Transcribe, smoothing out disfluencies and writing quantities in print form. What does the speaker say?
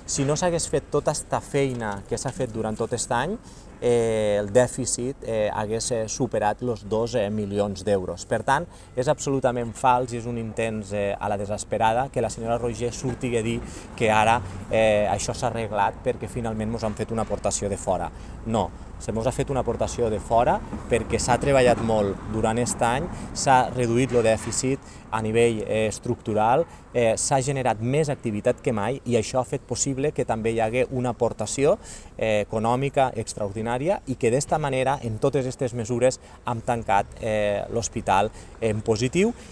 si no s'hagués fet tota aquesta feina que s'ha fet durant tot aquest any, el dèficit hagués superat els 2 milions d'euros. Per tant, és absolutament fals i és un intent a la desesperada que la senyora Roigé surti a dir que ara això s'ha arreglat perquè finalment ens han fet una aportació de fora. No, se'ns ha fet una aportació de fora perquè s'ha treballat molt durant aquest any, s'ha reduït el dèficit a nivell estructural, s'ha generat més activitat que mai i això ha fet possible que també hi hagi una aportació econòmica extraordinària i que d'esta manera, en totes aquestes mesures, hem tancat l'hospital en positiu